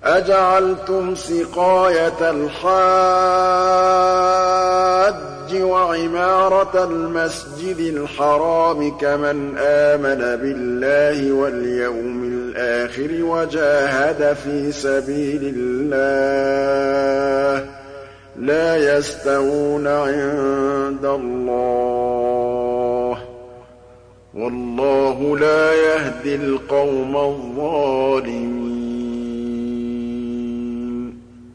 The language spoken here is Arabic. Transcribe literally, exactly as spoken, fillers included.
أَجَعَلْتُمْ سِقَايَةَ الْحَاجِّ وَعِمَارَةَ الْمَسْجِدِ الْحَرَامِ كَمَنْ آمَنَ بِاللَّهِ وَالْيَوْمِ الْآخِرِ وَجَاهَدَ فِي سَبِيلِ اللَّهِ ۚ لَا يَسْتَوُونَ عِندَ اللَّهِ ۗ وَاللَّهُ لَا يَهْدِي الْقَوْمَ الظَّالِمِينَ